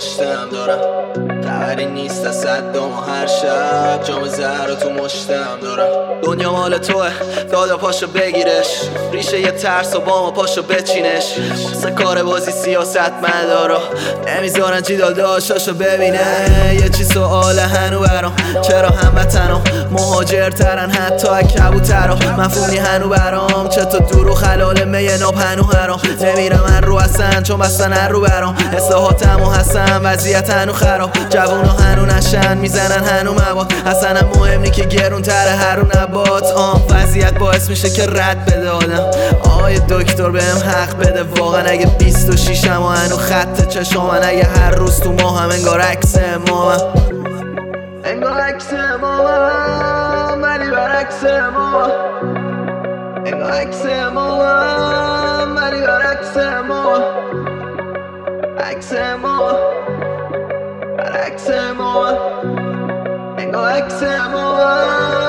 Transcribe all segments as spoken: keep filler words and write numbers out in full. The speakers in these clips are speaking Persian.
پشتم دارم، خبری نیست از صدام و هر شب جام زهر تو مشتم دارم. دنیا مال توه، دادا پاشو بگیرش، ریشه یه ترس و با ما پاشو بچینش. واسه کار بازی سیاست مدارا نمیذارن جیدال داشتاشو ببینه. یه چی سواله هنو برام، چرا هموطنام مهاجرترن حتی از کبوترا؟ مفهومی هنو برام، چطور دور و خلال می ناب هنو حرام. نمیرم من رو هستن چون بستن هر رو برام، اصلاحاتم و هستن وضعیت هنو خراب. جوونا هنو نشن میزنن هنو مواد، اصلا هم مهم نی که گرون تره هر رو نبات. آم وضعیت باعث میشه که رد بده آدم. آقای دکتر بهم حق بده واقعا، اگه بیست و شیشم و هنو خط چشامن، اگه هر روز تو ما هم انگار عکس امامم، انگار عکس امامم ولی برعکس امامم، انگار عکس امامم ولی برعکس امامم، عکس امامم برعکس امامم، انگار عکس امامم.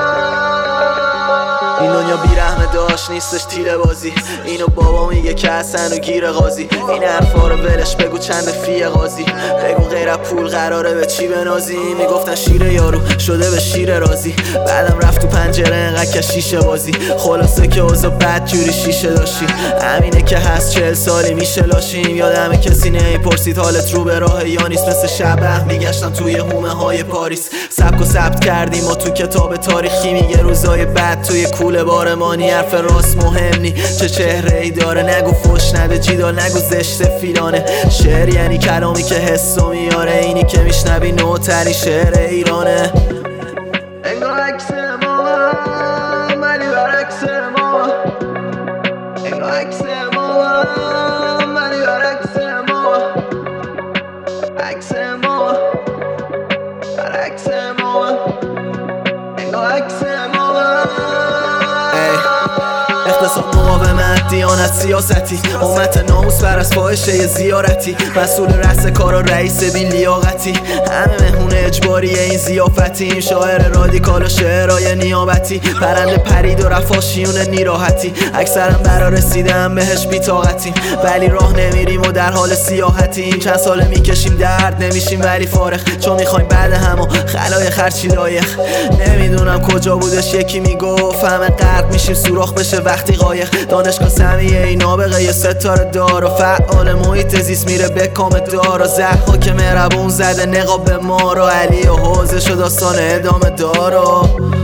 این دنیا بیرحمه داشت نیستش تیره بازی، اینو بابا میگه که حسن و گیر قاضی. این حرفا رو ولش بگو چند فیه قاضی، بگو غیر از پول قراره به چی بنازی. میگفتن شیر یارو شده به شیر رازی، بعدم رفت تو پنجره انقدر که شیشه بازی. خلاصه که اوضاع بد جوری شیشه داشتی، همینه که هست چهل سالی میشه لاشیم. یادمه کسی نمیپرسید حالت رو به راه یا نیست، مثل شبه میگشتم توی هومه های پاریس. سبک و ثبت کردیم و تو کتاب تاریخی میگه روزای بد توی کوله بارمانی. حرف راست مهم نی چه چهره ای داره، نگو فش نده جیدال نگو زشت فیلانه. شعر یعنی کلامی که حسو میاره، اینی که میشنوی نوترین شعر ایرانه. انگار عکس امامم ولی برعکس امامم، انگار عکس امامم ولی برعکس امامم، عکس امامم برعکس امامم، انگار عکس امامم. اقتصاد مقاومت دیانت سیاستی، امت ناموس بر از فاحشه زیارتی. مسئول رأس کارا رئیس بی لیاقتی، همه مهمون اجباریه این ضیافتیم. شاعر رادیکال و شعرهای نیابتی، پرنده پرید و رفاشیون نیراحتی. اکثرا برا رسیدن بهش بی‌طاقتیم، ولی راه نمیریم و در حال سیاحتیم. چند ساله میکشیم درد نمیشیم ولی فارغ، چون میخوایم بعد همو خلای خرچی لایق. نمیدونم کجا بودش یکی میگفت همه غرق میشیم سوراخ بشه وقتی قایق. دانشگاه سمیه ای نابغه یه ستاره دار و فعال محیط زیست میره به کام دار. و زهرها که مهربون زده نقاب به ما رو، علی و حوزه شد داستان ادامه دارو.